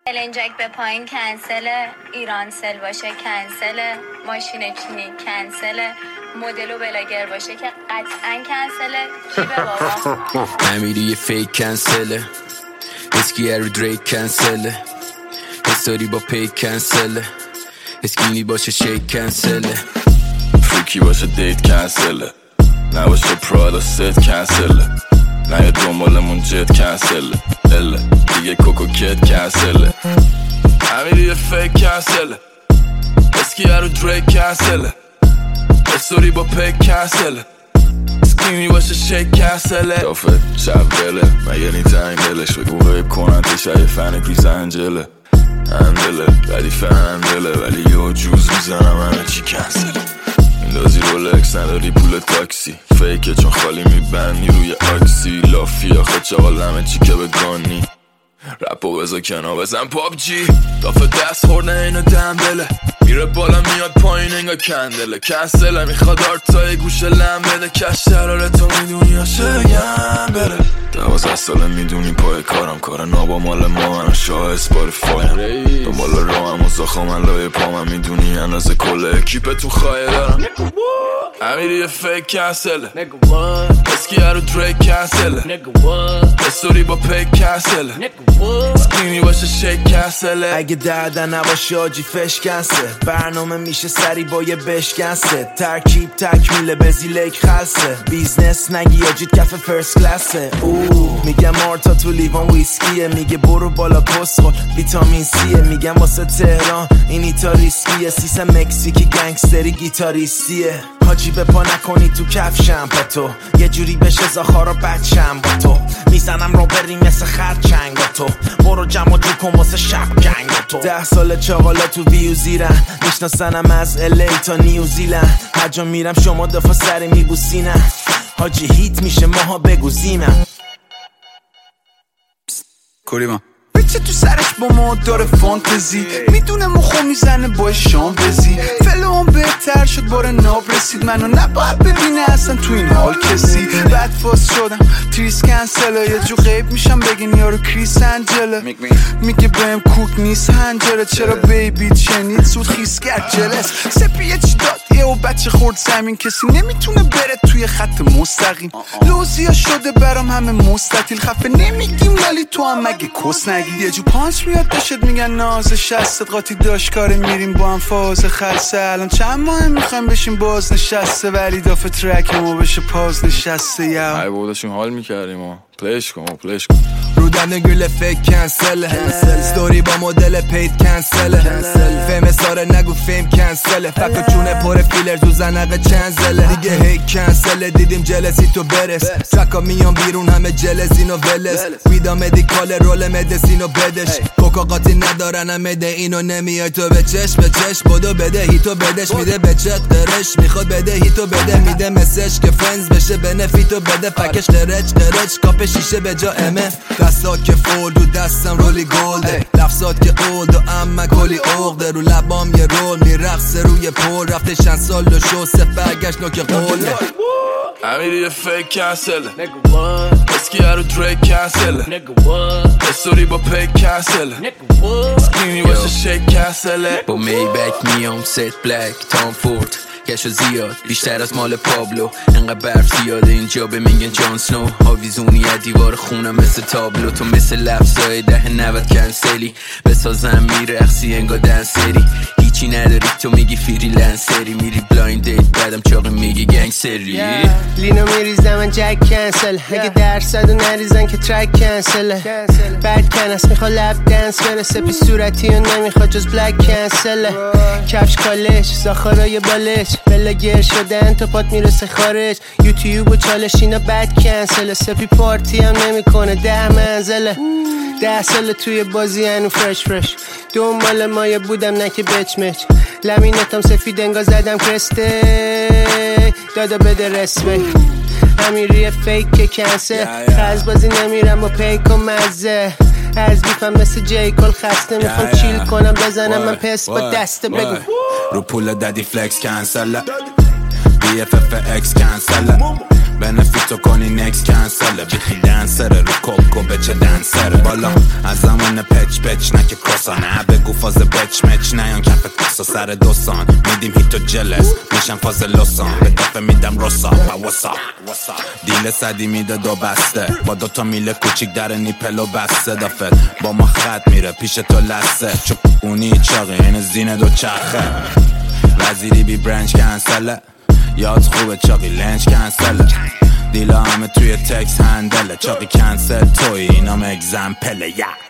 النجک به پایین کنسله، ایرانسل باشه کنسله، ماشین چینی کنسله، مدل و بلاگر باشه که قطعا کنسله. کی به بابا امیری یه فیک کنسله، اسکی رو دریک کنسله، استوری با پیک کنسله، اسکینی باشه شیک کنسله، فریکی باشه دیت کنسله، نباشه پرادا ست کنسله، نه یه دنبالمون جت کنسله، اله دیگه کوکو کت کنسله. امیری یه فیک کنسله، اسکی رو دریک کنسله، استوری با پیک کنسله، اسکینی باشه شیک کنسله. دافت شب بله مگه نی تنگ دلش بگو غیب کننتش یه فن گریز انجله، اندله ردیف اندله ولی یه جوز میزنم همه چی کنسله. میندازی رولکس نداری پول تاکسی، فیکه چون خالی میبندی روی آکسی، لافی آخه چاقال همه چی که بگانی، رپو بزا کنا بزن پابجی، دافه دست خورده اینو دنبله، میره بالا میاد پایین انگا کندله، کنسله میخواد آرتای گوشه لم بده، کش شراره تو میدونی یا شگم بره، 12 ساله میدونی پای کارم کار نابا مال ما من شاه اسپاریفایم، دنبال راهم و زاخا من لای پا من میدونی اندازه کل اکیپ تو خواهی دارم. امیری یه فیک کنسله، اسکی رو دریک کنسله، استوری با پیک کنسله، اسکینی باشه شیک کنسله. اگه دردن نباشه آجی فش کنسه، برنامه میشه سری با یه بشکنسه، ترکیب تکمیله بزیلک خلصه، بیزنس نگی آجید کف فرست کلاسه. میگم مارتا تو لیوان ویسکیه، میگه برو بالا کسخل ویتامین سیه، میگم واسه تهران این ایتا ریسکیه، سیس مکزیکی گنگستری گیتاریستیه، حاجی به پا نکنی تو کفشم با تو، یه جوری بشه زاخارا بچم با تو، میزنم رو بری مثل خرچنگ با تو، برو جمع جو کن واسه شب جنگ با تو. 10 سال چاقالا تو ویو زیرن، میشناسنم از الی تا نیوزیلند، هر جا میرم شما دفعه سری میبوسینم، حاجی هیت میشه ماها بگوزینم. کوریما بچه تو سرش با ما داره فانتزی، میدونه مخو میزنه با شام بزی، فلوم بهتر شد باره ناب رسید، منو نباید ببینه اصلا تو این حال کسی، بعد فاس شدم تریس کنسله، یه جو غیب میشم بگین یارو کریس انجله، میگه بهم کوک نیست هنجره، چرا بیبی شنید سود خیس کرد جلس، سپیه چی داد یه و بچه خورد زمین، کسی نمیتونه بره توی خط مستقیم، لوزیا شده برام همه مستطیل، خفه نمیگیم ولی تو هم مگه کس نگی، یه جو پانس میاد داشت میگن ناز شستت قاطی داشت کاره میریم با هم فاز خلصه، الان چند ماه میخوایم بشیم باز نشسته، ولی دافه ترک ما بشه پاز نشسته. یا ای بودشیم حال میکردیم و پلیش کن رو دن گل فیک کنسله، ستوری با مدل پید کنسله، فیم ساره نگو فیم کنسله، فکر چونه پر فیلر تو زنقه چنزله، دیگه هی کنسله دیدیم جلسی تو برس، ترکا میان بیرون همه جلسین و ولس، ویدا مدیکال رول مدسینو بدش، کوکا قاطی ندارن هم مده اینو نمیای تو به چش بدو بده هیتو بدش، میده به چت قرش میخواد بده هیتو بده، میده مسج که فرنز بشه بنفیتو بده، فکش قرچ کاپ شیشه به جا امه، دستات که فولد و دستم رولی گلده، لفظات که اولد و اما کلی اغده، رو لبام یه رول میرقصه روی پول، رفته چند سال و شو برگشت نوک قوله. امیری یه فیک کنسله، اسکی رو دریک کنسله، استوری با پیک کنسله، اسکینی باشه شیک کنسله. با میبک میام ست بلک تام فورد، کشو زیاد بیشتر از مال پابلو، انقدر برف زیاده اینجا به میگن جان سنو، آویزونی از دیوار خونم مثل تابلو، تو مثل لفظای 10-90 کنسلی، بسازم میرقصی انگار دنسری، هیچی نداری تو میگی فریلنسری، میری بلایند دیت بعدم چاقی میگی گنگسری، لینو میریزم من جک کنسل، اگه درصدو نریزن که ترک کنسله، بعد کنس میخوا لب دنس برسه، پی صورتی و نمیخوا جز بلک کنسله، کفش کالش زاخارای بالش، بلاگر شدن تا پات میرسه خارج، یوتیوب و چالش اینا بد کنسله، سپی پارتی هم نمیکنه 10 منزله، 10 سال توی بازی هنو فرش دنبال مایه بودم نه که بچمچ، لمینتم سفید انگا زدم کرسته، دادا بده رسمه، امیری فیک کنسل، خز بازی نمیرم با پیک و مزه، از بیفم مثل جیکل خسته، میخوام چیل کنم بزنم من پس با دسته، بگو رو پول دادی فلکس کنسل، BFF اکس کنسل، بنفیتو کنی نکس کنسله بیخی دنسره رو کوکو بچه دنسره بالا از زمان پچ پچ نکه کراسا نه بگو فاز بچ مچ نیان کف کسا سر دوستان میدیم هیتو جلس میشن فاز لسان به دفعه میدم رسا واسا دیل صدی میده دو بسته با دوتا میله کوچیک در نیپلو بسته دفعه با ما خط میره پیش تو لسه چونی چاقی این زینه دو چرخه وزیری بی برنج کنسله یاد خوبه چاقی لنج کنسله دیلا همه توی تکس هندله چاقی کنسل توی اینام اگزمپله